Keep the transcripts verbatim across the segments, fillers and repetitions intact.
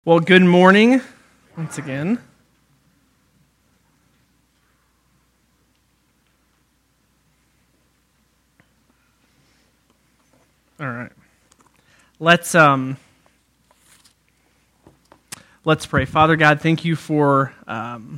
Well, good morning once again. All right. Let's um let's pray. Father God, thank you for um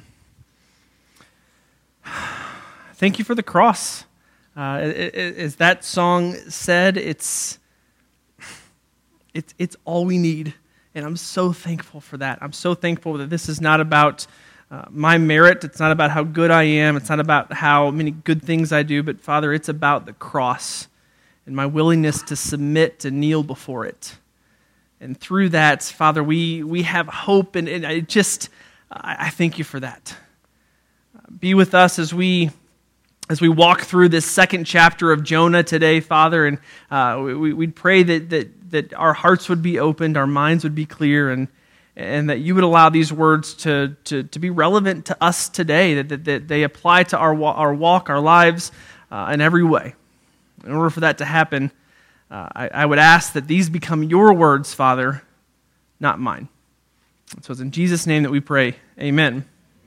thank you for the cross. Uh, as that song said, it's it's it's all we need. And I'm so thankful for that. I'm so thankful that this is not about uh, my merit. It's not about how good I am. It's not about how many good things I do. But Father, it's about the cross and my willingness to submit and kneel before it. And through that, Father, we we have hope. And, and I just, I, I thank you for that. Be with us as we as we walk through this second chapter of Jonah today, Father. And uh, we, we'd pray that that. that our hearts would be opened, our minds would be clear, and and that you would allow these words to to, to be relevant to us today, that, that, that they apply to our, our walk, our lives, uh, in every way. In order for that to happen, uh, I, I would ask that these become your words, Father, not mine. So it's in Jesus' name that we pray. Amen.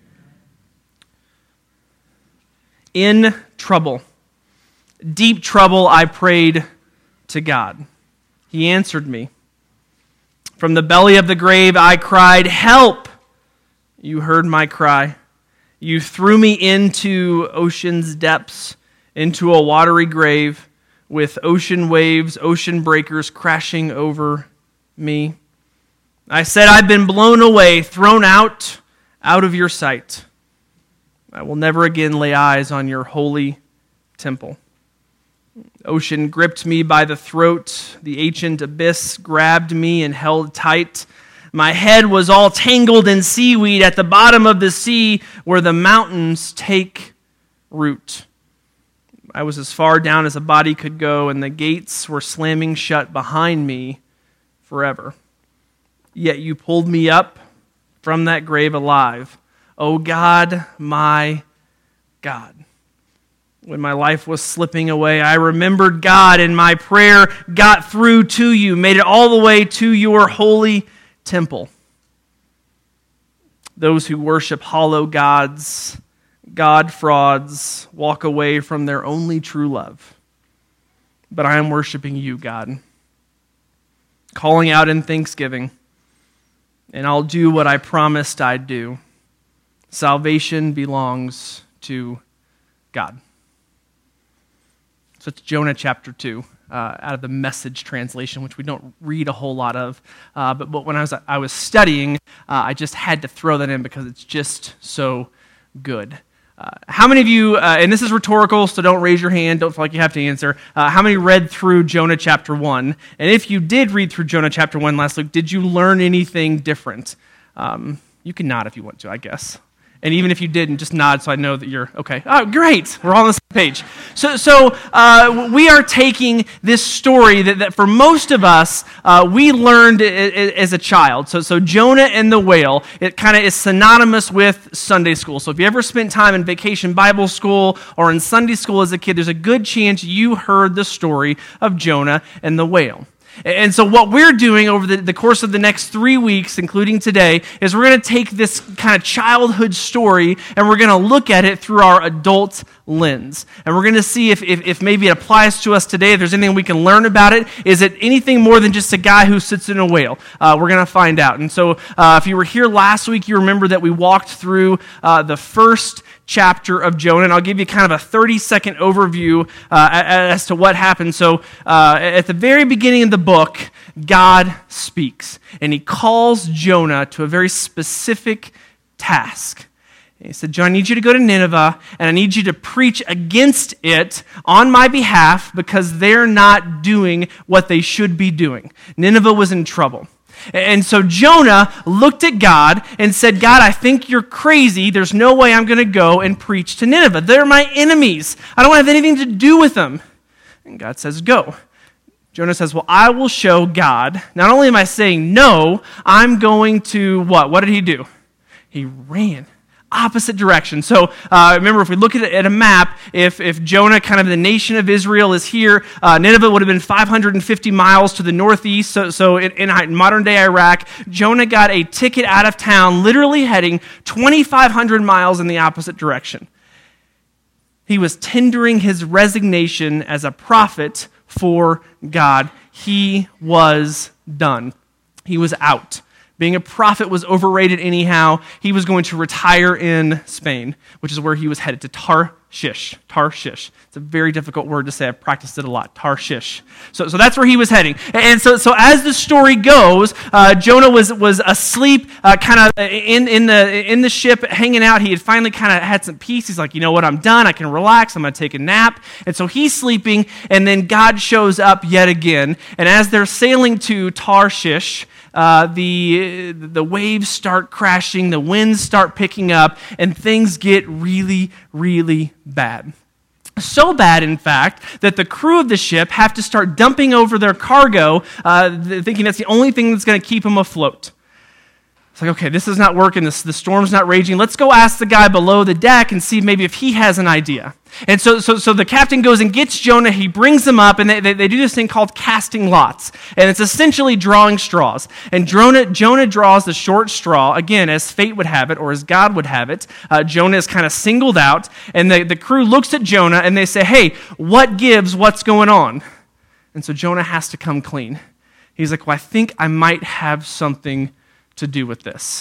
In trouble, deep trouble, I prayed to God. He answered me. From the belly of the grave I cried, "Help!" You heard my cry. You threw me into ocean's depths, into a watery grave, with ocean waves, ocean breakers crashing over me. I said, "I've been blown away, thrown out, out of your sight. I will never again lay eyes on your holy temple." Ocean gripped me by the throat. The ancient abyss grabbed me and held tight. My head was all tangled in seaweed at the bottom of the sea where the mountains take root. I was as far down as a body could go, and the gates were slamming shut behind me forever. Yet you pulled me up from that grave alive. Oh God, my God. When my life was slipping away, I remembered God, and my prayer got through to you, made it all the way to your holy temple. Those who worship hollow gods, God frauds, walk away from their only true love. But I am worshiping you, God, calling out in thanksgiving, and I'll do what I promised I'd do. Salvation belongs to God. So it's Jonah chapter two, uh, out of the Message translation, which we don't read a whole lot of. Uh, but, but when I was I was studying, uh, I just had to throw that in because it's just so good. Uh, how many of you, uh, and this is rhetorical, so don't raise your hand, don't feel like you have to answer, uh, how many read through Jonah chapter one? And if you did read through Jonah chapter one last week, did you learn anything different? Um, you can nod if you want to, I guess. And even if you didn't, just nod so I know that you're okay. Oh, great. We're all on the same page. So so uh, we are taking this story that, that for most of us, uh, we learned as a child. So, so Jonah and the whale, it kind of is synonymous with Sunday school. So if you ever spent time in vacation Bible school or in Sunday school as a kid, there's a good chance you heard the story of Jonah and the whale. And so what we're doing over the, the course of the next three weeks, including today, is we're going to take this kind of childhood story and we're going to look at it through our adult lens. And we're going to see if, if, if maybe it applies to us today, if there's anything we can learn about it. Is it anything more than just a guy who sits in a whale? Uh, we're going to find out. And so uh, if you were here last week, you remember that we walked through uh, the first chapter of Jonah, and I'll give you kind of a thirty-second overview uh, as to what happened. So uh, at the very beginning of the book, God speaks, and he calls Jonah to a very specific task. He said, "Jonah, I need you to go to Nineveh, and I need you to preach against it on my behalf because they're not doing what they should be doing." Nineveh was in trouble. And so Jonah looked at God and said, "God, I think you're crazy. There's no way I'm going to go and preach to Nineveh. They're my enemies. I don't have anything to do with them." And God says, "Go." Jonah says, "Well, I will show God. Not only am I saying no, I'm going to," what? What did he do? He ran. opposite direction. So uh, remember, if we look at, it, at a map, if, if Jonah, kind of the nation of Israel, is here, uh, Nineveh would have been five hundred fifty miles to the northeast. So, so in, in modern-day Iraq, Jonah got a ticket out of town, literally heading twenty-five hundred miles in the opposite direction. He was tendering his resignation as a prophet for God. He was done. He was out. Being a prophet was overrated anyhow. He was going to retire in Spain, which is where he was headed, to Tarshish. Tarshish. It's a very difficult word to say. I've practiced it a lot. Tarshish. So, so that's where he was heading. And so, so as the story goes, uh, Jonah was was asleep, uh, kind of in in the in the ship, hanging out. He had finally kind of had some peace. He's like, you know what? I'm done. I can relax. I'm going to take a nap. And so he's sleeping, and then God shows up yet again. And as they're sailing to Tarshish, Uh, the the waves start crashing, the winds start picking up, and things get really, really bad. So bad, in fact, that the crew of the ship have to start dumping over their cargo, uh, thinking that's the only thing that's going to keep them afloat. It's like, okay, this is not working, this, the storm's not raging. Let's go ask the guy below the deck and see maybe if he has an idea. And so so, so the captain goes and gets Jonah, he brings him up, and they, they, they do this thing called casting lots. And it's essentially drawing straws. And Jonah, Jonah draws the short straw, again, as fate would have it, or as God would have it. Uh, Jonah is kind of singled out, and the, the crew looks at Jonah, and they say, hey, what gives, what's going on? And so Jonah has to come clean. He's like, well, I think I might have something to do with this.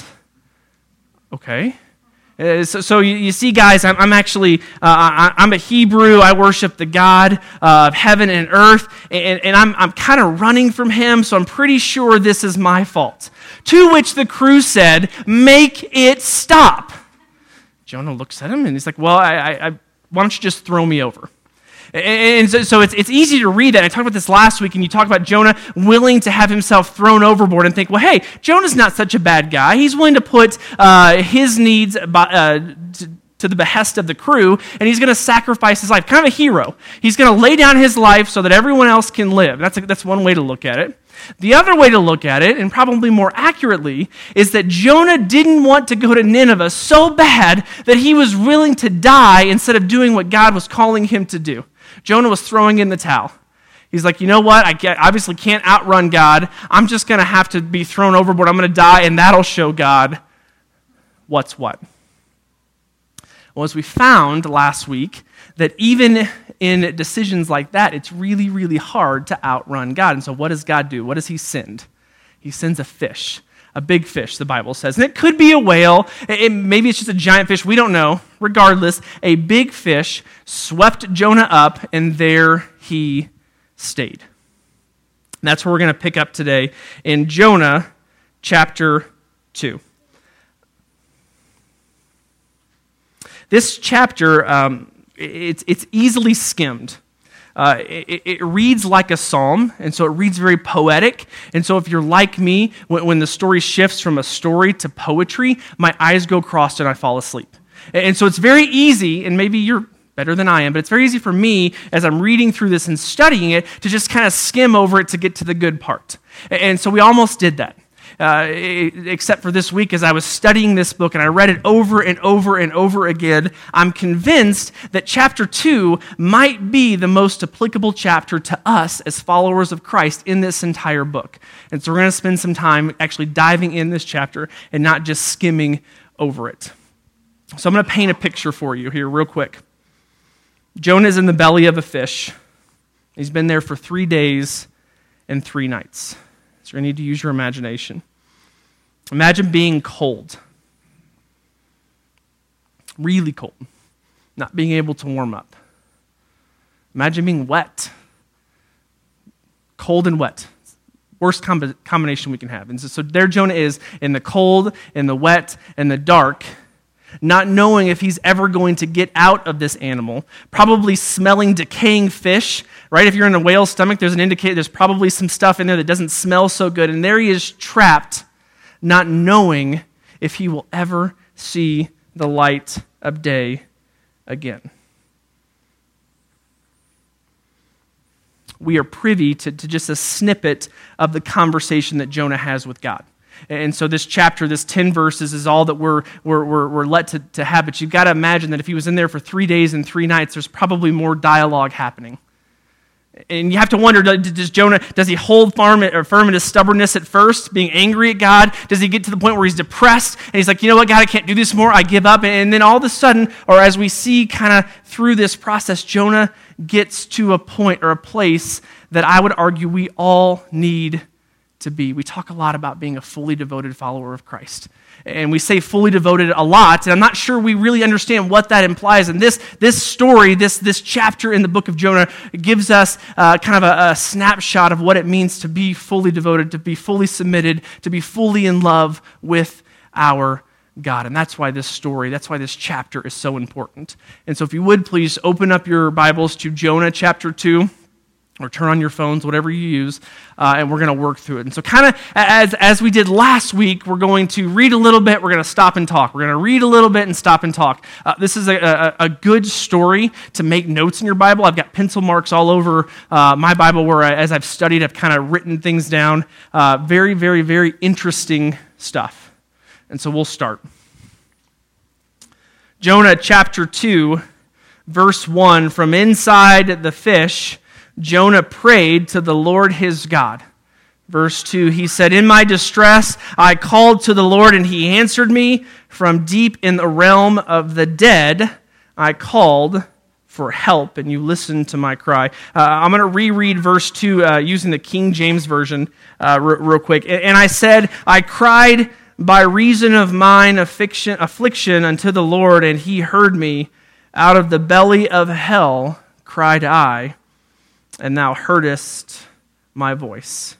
Okay. Uh, so, so you, you see, guys, I'm, I'm actually, uh, I, I'm a Hebrew. I worship the God uh, of heaven and earth, and, and I'm, I'm kind of running from him, so I'm pretty sure this is my fault. To which the crew said, make it stop. Jonah looks at him, and he's like, well, I, I, I, why don't you just throw me over? And so, so it's, it's easy to read that. I talked about this last week, and you talk about Jonah willing to have himself thrown overboard and think, well, hey, Jonah's not such a bad guy. He's willing to put uh, his needs by, uh, to, to the behest of the crew, and he's going to sacrifice his life. Kind of a hero. He's going to lay down his life so that everyone else can live. That's, a, that's one way to look at it. The other way to look at it, and probably more accurately, is that Jonah didn't want to go to Nineveh so bad that he was willing to die instead of doing what God was calling him to do. Jonah was throwing in the towel. He's like, you know what? I obviously can't outrun God. I'm just going to have to be thrown overboard. I'm going to die, and that'll show God what's what. Well, as we found last week, that even in decisions like that, it's really, really hard to outrun God. And so what does God do? What does he send? He sends a fish. A big fish, the Bible says. And it could be a whale. It, maybe it's just a giant fish. We don't know. Regardless, a big fish swept Jonah up, and there he stayed. And that's where we're going to pick up today in Jonah chapter two. This chapter, um, it's, it's easily skimmed. Uh, it, it reads like a psalm, and so it reads very poetic. And so if you're like me, when, when the story shifts from a story to poetry, my eyes go crossed and I fall asleep. And so it's very easy, and maybe you're better than I am, but it's very easy for me, as I'm reading through this and studying it, to just kind of skim over it to get to the good part. And so we almost did that. Uh, except for this week, as I was studying this book and I read it over and over and over again, I'm convinced that chapter two might be the most applicable chapter to us as followers of Christ in this entire book. And so we're going to spend some time actually diving in this chapter and not just skimming over it. So I'm going to paint a picture for you here real quick. Jonah is in the belly of a fish. He's been there for three days and three nights. So you're going to need to use your imagination. Imagine being cold. Really cold. Not being able to warm up. Imagine being wet. Cold and wet. Worst com- combination we can have. And so, so there Jonah is in the cold, in the wet, and the dark, not knowing if he's ever going to get out of this animal, probably smelling decaying fish, right? If you're in a whale's stomach, there's an indicator, there's probably some stuff in there that doesn't smell so good, and there he is trapped, not knowing if he will ever see the light of day again. We are privy to, to just a snippet of the conversation that Jonah has with God. And so this chapter, this ten verses, is all that we're, we're, we're, we're let to, to have. But you've got to imagine that if he was in there for three days and three nights, there's probably more dialogue happening. And you have to wonder, does Jonah, does he hold firm, or firm in his stubbornness at first, being angry at God? Does he get to the point where he's depressed and he's like, you know what, God, I can't do this more, I give up. And then all of a sudden, or as we see kind of through this process, Jonah gets to a point or a place that I would argue we all need to be. We talk a lot about being a fully devoted follower of Christ. And we say fully devoted a lot, and I'm not sure we really understand what that implies. And this this story, this, this chapter in the book of Jonah gives us uh, kind of a, a snapshot of what it means to be fully devoted, to be fully submitted, to be fully in love with our God. And that's why this story, that's why this chapter is so important. And so if you would, please open up your Bibles to Jonah chapter two. Or turn on your phones, whatever you use, uh, and we're going to work through it. And so kind of as, as we did last week, we're going to read a little bit, we're going to stop and talk. We're going to read a little bit and stop and talk. Uh, this is a, a, a good story to make notes in your Bible. I've got pencil marks all over uh, my Bible where, I, as I've studied, I've kind of written things down. Uh, very, very, very interesting stuff. And so we'll start. Jonah chapter two, verse one, from inside the fish, Jonah prayed to the Lord his God. Verse two, he said, in my distress I called to the Lord, and he answered me. From deep in the realm of the dead I called for help, and you listened to my cry. Uh, I'm going to reread verse two uh, using the King James Version uh, r- real quick. And I said, I cried by reason of mine affliction, affliction unto the Lord, and he heard me. Out of the belly of hell cried I, and thou heardest my voice.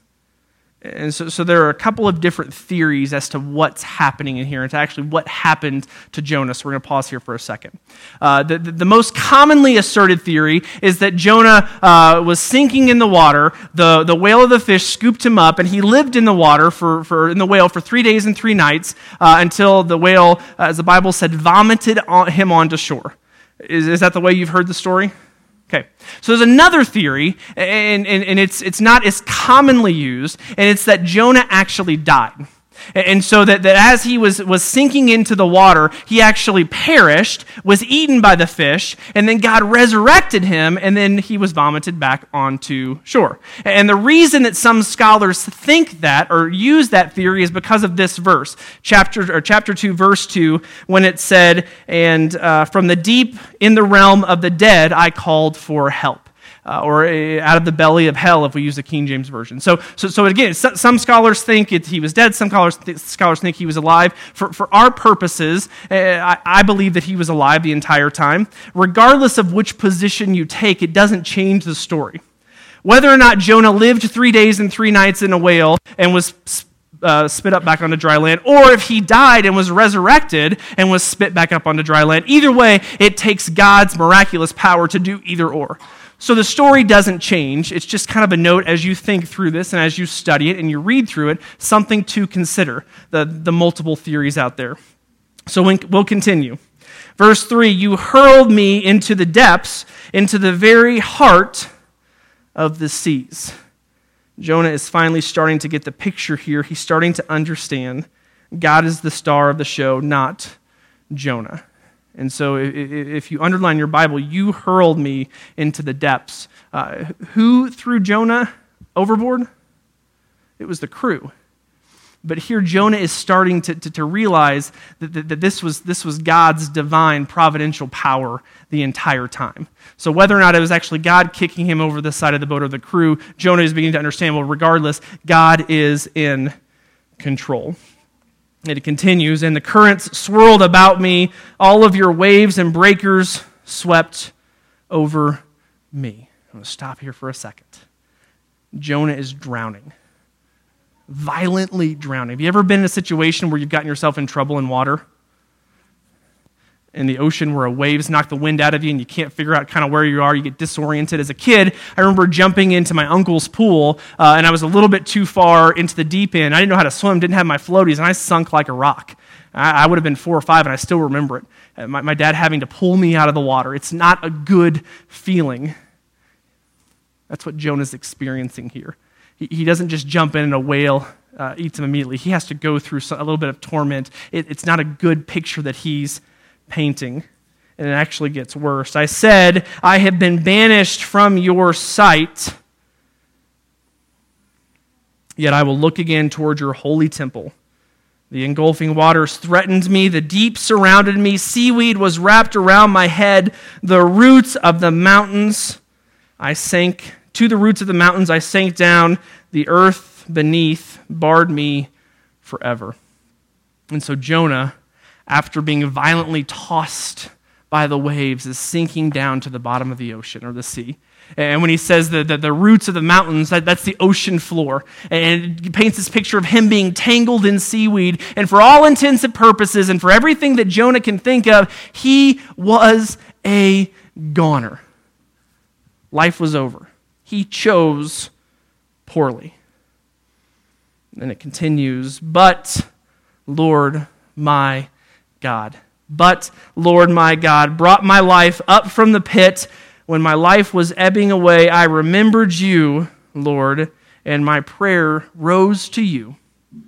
And so, so there are a couple of different theories as to what's happening in here, and to actually what happened to Jonah. So we're going to pause here for a second. Uh, the, the, the most commonly asserted theory is that Jonah uh, was sinking in the water. The, the whale of the fish scooped him up, and he lived in the water for, for in the whale for three days and three nights uh, until the whale, uh, as the Bible said, vomited on, him onto shore. Is, is that the way you've heard the story? Okay, so there's another theory, and, and, and it's it's not as commonly used, and it's that Jonah actually died. And so that, that as he was, was sinking into the water, he actually perished, was eaten by the fish, and then God resurrected him, and then he was vomited back onto shore. And the reason that some scholars think that, or use that theory, is because of this verse, chapter or chapter two, verse two, when it said, and uh, from the deep in the realm of the dead I called for help. Uh, or uh, out of the belly of hell, if we use the King James Version. So, so, so again, so, some scholars think it, he was dead. Some scholars, th- scholars think he was alive. For, for our purposes, uh, I, I believe that he was alive the entire time. Regardless of which position you take, it doesn't change the story. Whether or not Jonah lived three days and three nights in a whale and was uh, spit up back onto dry land, or if he died and was resurrected and was spit back up onto dry land, either way, it takes God's miraculous power to do either or. So the story doesn't change. It's just kind of a note as you think through this and as you study it and you read through it, something to consider, the, the multiple theories out there. So we'll continue. Verse three, you hurled me into the depths, into the very heart of the seas. Jonah is finally starting to get the picture here. He's starting to understand God is the star of the show, not Jonah. And so if you underline your Bible, you hurled me into the depths. Uh, who threw Jonah overboard? It was the crew. But here Jonah is starting to, to, to realize that, that, that this was, this was God's divine providential power the entire time. So whether or not it was actually God kicking him over the side of the boat or the crew, Jonah is beginning to understand, well, regardless, God is in control. It continues, and the currents swirled about me. All of your waves and breakers swept over me. I'm going to stop here for a second. Jonah is drowning. Violently drowning. Have you ever been in a situation where you've gotten yourself in trouble in water? In the ocean where waves knock the wind out of you and you can't figure out kind of where you are, you get disoriented. As a kid, I remember jumping into my uncle's pool, uh, and I was a little bit too far into the deep end. I didn't know how to swim, didn't have my floaties, and I sunk like a rock. I, I would have been four or five, and I still remember it. Uh, my, my dad having to pull me out of the water. It's not a good feeling. That's what Jonah's experiencing here. He, he doesn't just jump in and a whale uh, eats him immediately. He has to go through a little bit of torment. It, it's not a good picture that he's painting, and it actually gets worse. I said, I have been banished from your sight, yet I will look again toward your holy temple. The engulfing waters threatened me. The deep surrounded me. Seaweed was wrapped around my head. The roots of the mountains, I sank. To the roots of the mountains, I sank down. The earth beneath barred me forever. And so Jonah, after being violently tossed by the waves, is sinking down to the bottom of the ocean or the sea. And when he says that the, the roots of the mountains, that, that's the ocean floor. And it paints this picture of him being tangled in seaweed. And for all intents and purposes, and for everything that Jonah can think of, he was a goner. Life was over. He chose poorly. And it continues, but Lord my God, but Lord my God, brought my life up from the pit. When my life was ebbing away, I remembered you, Lord, and my prayer rose to you,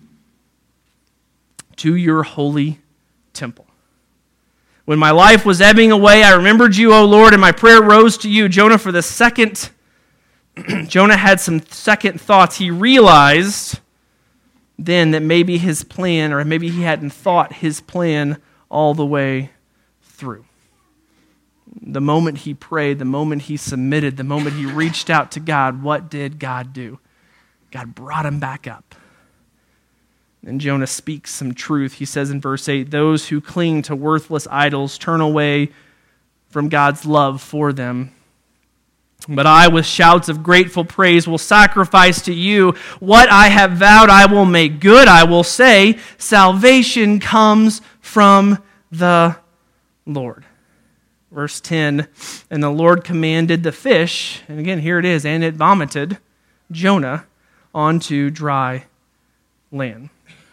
to your holy temple. When my life was ebbing away, I remembered you, O Lord, and my prayer rose to you. Jonah, for the second, Jonah had some second thoughts. He realized then that maybe his plan, or maybe he hadn't thought his plan all the way through. The moment he prayed, the moment he submitted, the moment he reached out to God, what did God do? God brought him back up. And Jonah speaks some truth. He says in verse eight, those who cling to worthless idols turn away from God's love for them. But I, with shouts of grateful praise, will sacrifice to you. What I have vowed I will make good. I will say, salvation comes from the Lord. Verse ten, and the Lord commanded the fish, and again, here it is, and it vomited Jonah onto dry land.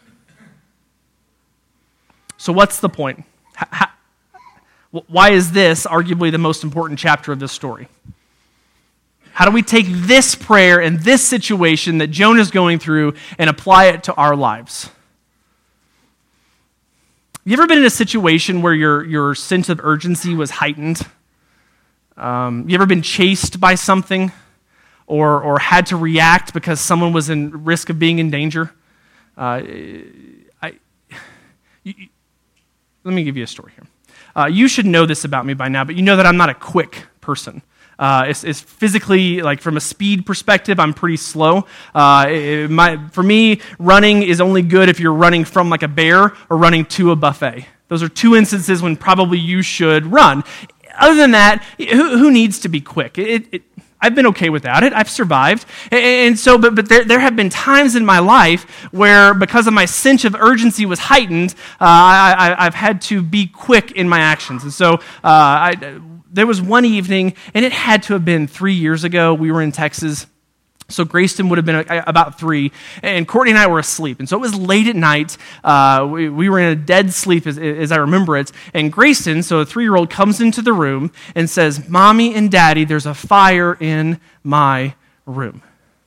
So what's the point? How, why is this arguably the most important chapter of this story? How do we take this prayer and this situation that Jonah's going through and apply it to our lives? You ever been in a situation where your, your sense of urgency was heightened? Um, you ever been chased by something or, or had to react because someone was in risk of being in danger? Uh, I, you, let me give you a story here. Uh, you should know this about me by now, but you know that I'm not a quick person. Uh, it's, it's physically, like from a speed perspective, I'm pretty slow. Uh, it, my, for me, running is only good if you're running from like a bear or running to a buffet. Those are two instances when probably you should run. Other than that, who, who needs to be quick? It, it, I've been okay without it. I've survived. And so, but, but there, there have been times in my life where, because of my sense of urgency was heightened, uh, I, I, I've had to be quick in my actions. And so, uh, I... There was one evening, and it had to have been three years ago. We were in Texas, so Grayston would have been about three, and Courtney and I were asleep. And so it was late at night. Uh, we, we were in a dead sleep, as, as I remember it. And Grayston, so a three-year-old, comes into the room and says, Mommy and Daddy, there's a fire in my room.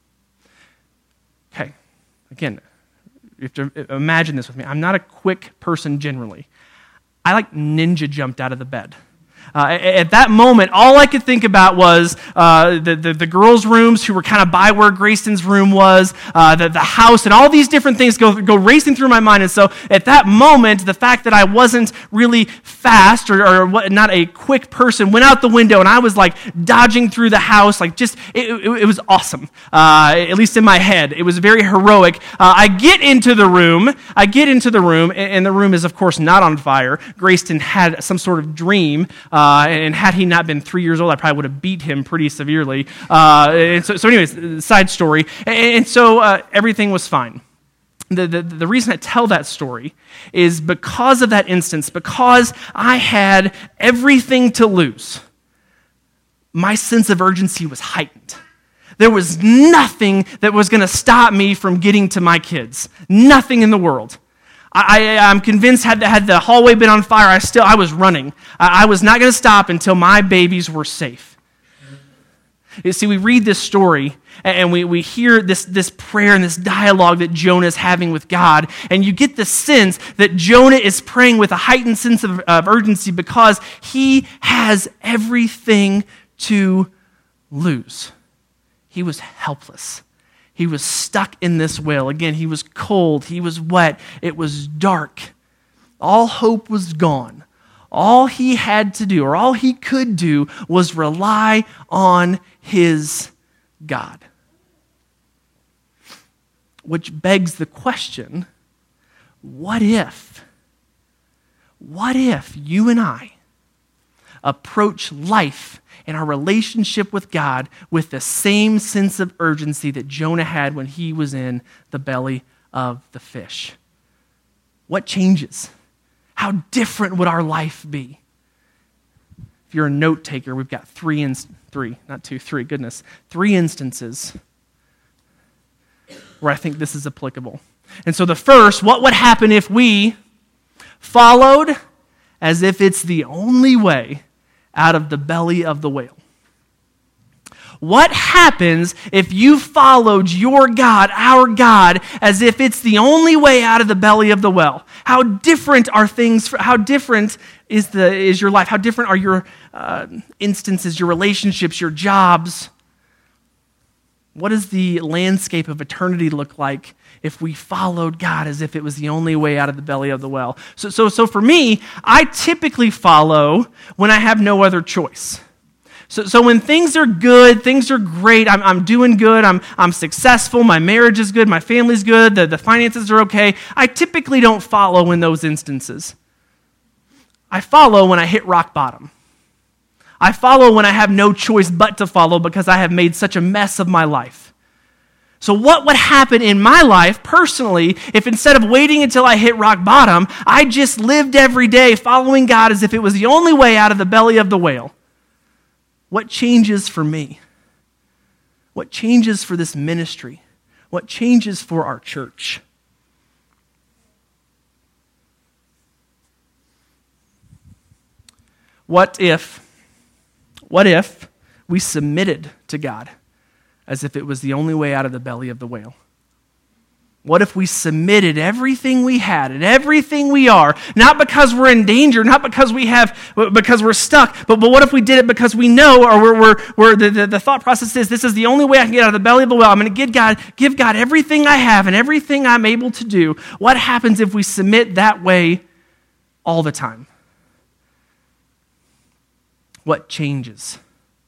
Okay, again, you have to imagine this with me. I'm not a quick person generally. I like ninja jumped out of the bed. Uh, at that moment, all I could think about was uh, the, the, the girls' rooms who were kind of by where Grayston's room was, uh, the, the house, and all these different things go, go racing through my mind. And so at that moment, the fact that I wasn't really fast or, or what, not a quick person went out the window, and I was like dodging through the house, like just, it, it, it was awesome, uh, at least in my head. It was very heroic. Uh, I get into the room, I get into the room, and, and the room is, of course, not on fire. Grayston had some sort of dream. Uh, and had he not been three years old, I probably would have beat him pretty severely. Uh, and so, so anyways, side story. And, and so uh, everything was fine. The, the, the reason I tell that story is because of that instance, because I had everything to lose, my sense of urgency was heightened. There was nothing that was going to stop me from getting to my kids. Nothing in the world. I, I, I'm convinced had the, had the hallway been on fire, I still I was running. I, I was not going to stop until my babies were safe. You see, we read this story and we, we hear this, this prayer and this dialogue that Jonah is having with God, and you get the sense that Jonah is praying with a heightened sense of, of urgency because he has everything to lose. He was helpless. He was stuck in this whale. Again, he was cold. He was wet. It was dark. All hope was gone. All he had to do, or all he could do, was rely on his God. Which begs the question, what if, what if you and I approach life and our relationship with God with the same sense of urgency that Jonah had when he was in the belly of the fish? What changes? How different would our life be? If you're a note taker, we've got three, inst- three, not two, three, goodness, three instances where I think this is applicable. And so the first, what would happen if we followed as if it's the only way out of the belly of the whale? What happens if you followed your God, our God, as if it's the only way out of the belly of the whale? How different are things, how different is the is your life? How different are your uh, instances, your relationships, your jobs? What does the landscape of eternity look like if we followed God as if it was the only way out of the belly of the whale? So, so, so for me, I typically follow when I have no other choice. So, so when things are good, things are great, I'm, I'm doing good, I'm, I'm successful, my marriage is good, my family's good, the, the finances are okay, I typically don't follow in those instances. I follow when I hit rock bottom. I follow when I have no choice but to follow because I have made such a mess of my life. So what would happen in my life personally if instead of waiting until I hit rock bottom, I just lived every day following God as if it was the only way out of the belly of the whale? What changes for me? What changes for this ministry? What changes for our church? What if, what if we submitted to God as if it was the only way out of the belly of the whale? What if we submitted everything we had and everything we are, not because we're in danger, not because we have, because we're stuck, but, but what if we did it because we know, or we're, we're, we're the, the, the thought process is, this is the only way I can get out of the belly of the whale. I'm going to give God, give God everything I have and everything I'm able to do. What happens if we submit that way all the time? What changes?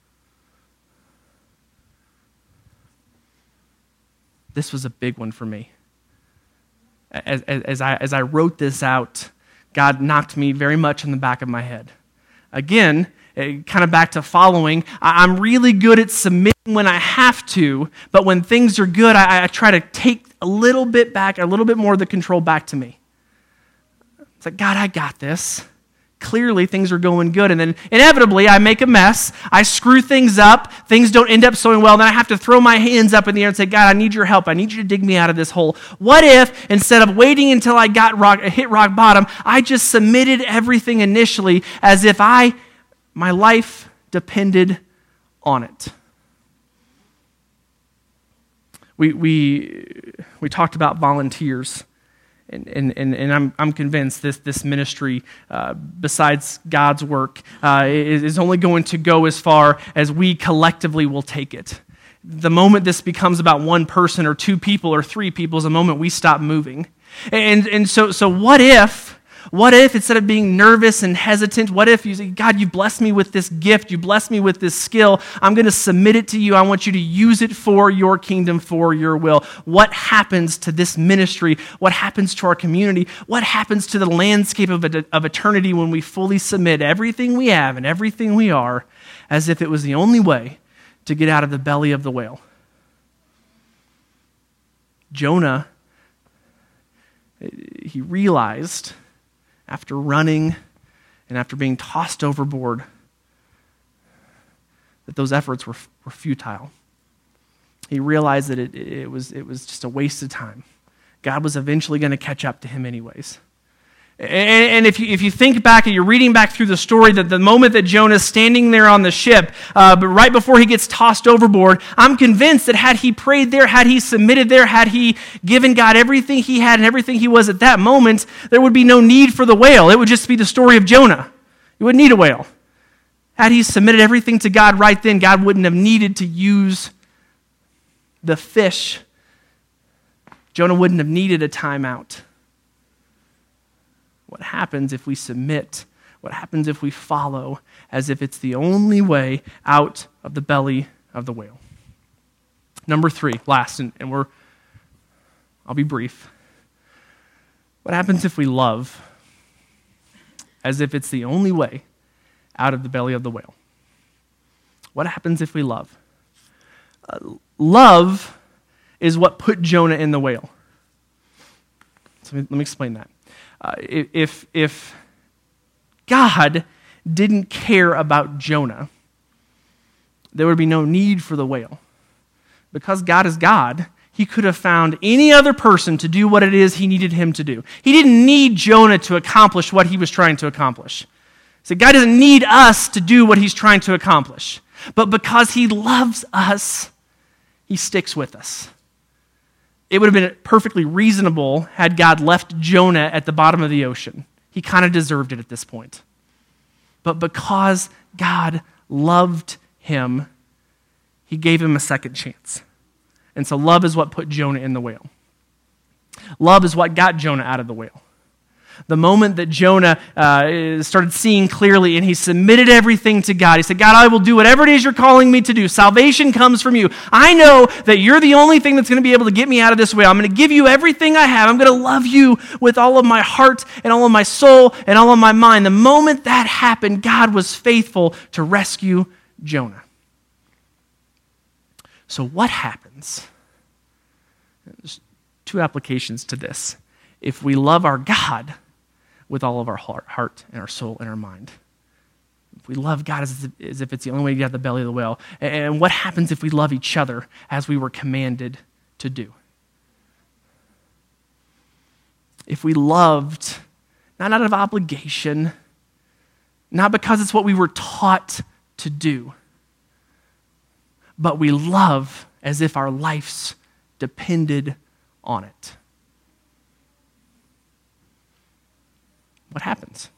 This was a big one for me. As, as, as, I, as I wrote this out, God knocked me very much in the back of my head. Again, kind of back to following, I'm really good at submitting when I have to, but when things are good, I, I try to take a little bit back, a little bit more of the control back to me. It's like, God, I got this. Clearly, things are going good, and then inevitably, I make a mess. I screw things up. Things don't end up so well, and then I have to throw my hands up in the air and say, God, I need your help. I need you to dig me out of this hole. What if, instead of waiting until I got rock, hit rock bottom, I just submitted everything initially as if I, my life depended on it? We we we talked about volunteers. And, and, and I'm, I'm convinced this, this ministry, uh, besides God's work, uh, is, is only going to go as far as we collectively will take it. The moment this becomes about one person or two people or three people is the moment we stop moving. And, and so, so what if, what if instead of being nervous and hesitant, what if you say, God, you blessed me with this gift, you blessed me with this skill, I'm going to submit it to you, I want you to use it for your kingdom, for your will. What happens to this ministry? What happens to our community? What happens to the landscape of, of eternity when we fully submit everything we have and everything we are as if it was the only way to get out of the belly of the whale? Jonah, he realized after running and after being tossed overboard, that those efforts were, were futile. He realized that it, it, was, it was just a waste of time. God was eventually going to catch up to him anyways. And if you, if you think back and you're reading back through the story, that the moment that Jonah's standing there on the ship, uh, but right before he gets tossed overboard, I'm convinced that had he prayed there, had he submitted there, had he given God everything he had and everything he was at that moment, there would be no need for the whale. It would just be the story of Jonah. You wouldn't need a whale. Had he submitted everything to God right then, God wouldn't have needed to use the fish. Jonah wouldn't have needed a timeout. What happens if we submit? What happens if we follow as if it's the only way out of the belly of the whale? Number three, last, and, and we're, I'll be brief. What happens if we love as if it's the only way out of the belly of the whale? What happens if we love? Uh, love is what put Jonah in the whale. So let me, let me explain that. Uh, if, if God didn't care about Jonah, there would be no need for the whale. Because God is God, he could have found any other person to do what it is he needed him to do. He didn't need Jonah to accomplish what he was trying to accomplish. So God doesn't need us to do what he's trying to accomplish. But because he loves us, he sticks with us. It would have been perfectly reasonable had God left Jonah at the bottom of the ocean. He kind of deserved it at this point. But because God loved him, he gave him a second chance. And so love is what put Jonah in the whale. Love is what got Jonah out of the whale. The moment that Jonah uh, started seeing clearly and he submitted everything to God, he said, God, I will do whatever it is you're calling me to do. Salvation comes from you. I know that you're the only thing that's going to be able to get me out of this whale. I'm going to give you everything I have. I'm going to love you with all of my heart and all of my soul and all of my mind. The moment that happened, God was faithful to rescue Jonah. So what happens? There's two applications to this. If we love our God with all of our heart and our soul and our mind. If we love God as, as if it's the only way to get out of the belly of the whale. And what happens if we love each other as we were commanded to do? If we loved, not out of obligation, not because it's what we were taught to do, but we love as if our lives depended on it. What happens?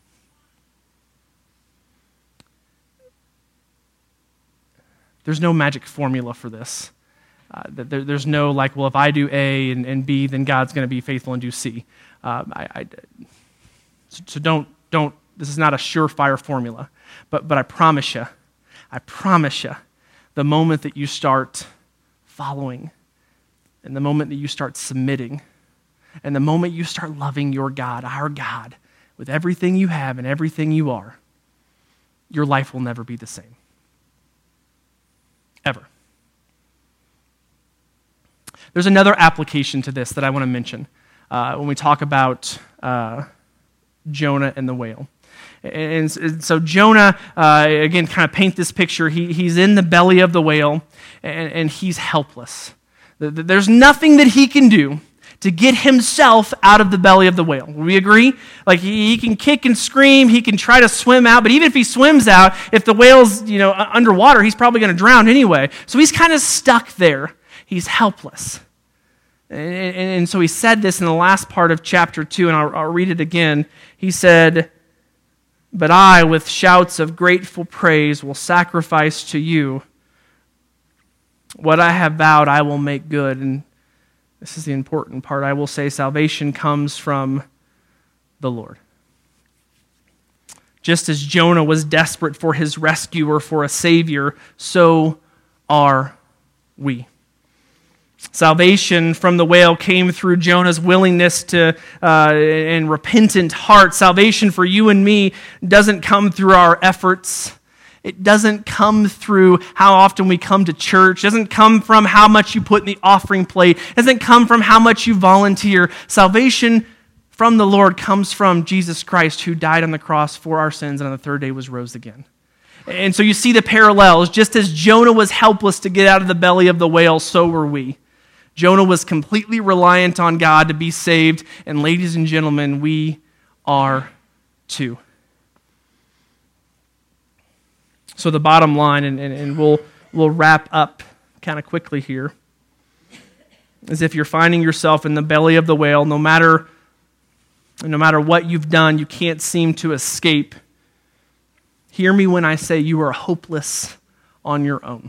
There's no magic formula for this. Uh, there, there's no like, well, if I do A and, and B, then God's going to be faithful and do C. Uh, I, I, so don't, don't, this is not a surefire formula. But, but I promise you, I promise you, the moment that you start following, and the moment that you start submitting, and the moment you start loving your God, our God, with everything you have and everything you are, your life will never be the same. Ever. There's another application to this that I want to mention uh, when we talk about uh, Jonah and the whale. And, and so Jonah, uh, again, kind of paint this picture. He, he's in the belly of the whale, and, and he's helpless. There's nothing that he can do to get himself out of the belly of the whale. Will we agree? Like, he, he can kick and scream, he can try to swim out, but even if he swims out, if the whale's, you know, underwater, he's probably going to drown anyway. So he's kind of stuck there. He's helpless. And, and, and so he said this in the last part of chapter two, and I'll, I'll read it again. He said, "But I, with shouts of grateful praise, will sacrifice to you. What I have vowed, I will make good." And this is the important part. I will say salvation comes from the Lord. Just as Jonah was desperate for his rescuer, for a Savior, so are we. Salvation from the whale came through Jonah's willingness to uh, and repentant heart. Salvation for you and me doesn't come through our efforts. It doesn't come through how often we come to church. It doesn't come from how much you put in the offering plate. It doesn't come from how much you volunteer. Salvation from the Lord comes from Jesus Christ, who died on the cross for our sins and on the third day was rose again. And so you see the parallels. Just as Jonah was helpless to get out of the belly of the whale, so were we. Jonah was completely reliant on God to be saved. And ladies and gentlemen, we are too. So the bottom line, and, and, and we'll, we'll wrap up kind of quickly here, is if you're finding yourself in the belly of the whale, no matter, no matter what you've done, you can't seem to escape. Hear me when I say you are hopeless on your own.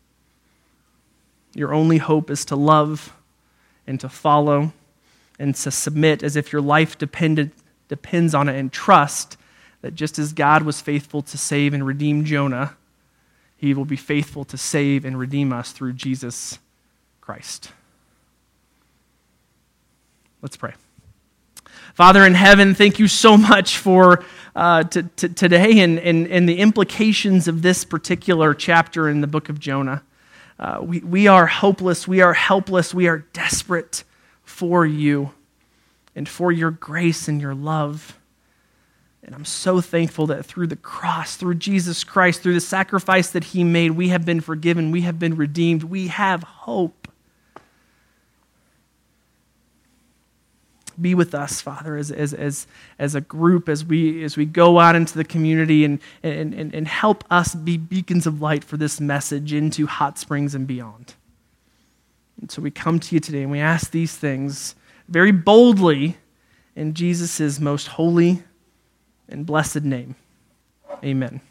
Your only hope is to love and to follow and to submit as if your life depended, depends on it, and trust that just as God was faithful to save and redeem Jonah, he will be faithful to save and redeem us through Jesus Christ. Let's pray. Father in heaven, thank you so much for uh, t- t- today and, and, and the implications of this particular chapter in the book of Jonah. Uh, we, we are hopeless, we are helpless, we are desperate for you and for your grace and your love. And I'm so thankful that through the cross, through Jesus Christ, through the sacrifice that he made, we have been forgiven, we have been redeemed, we have hope. Be with us, Father, as as as as a group, as we as we go out into the community, and and and, and help us be beacons of light for this message into Hot Springs and beyond. And so we come to you today and we ask these things very boldly in Jesus' most holy and blessed name. Amen.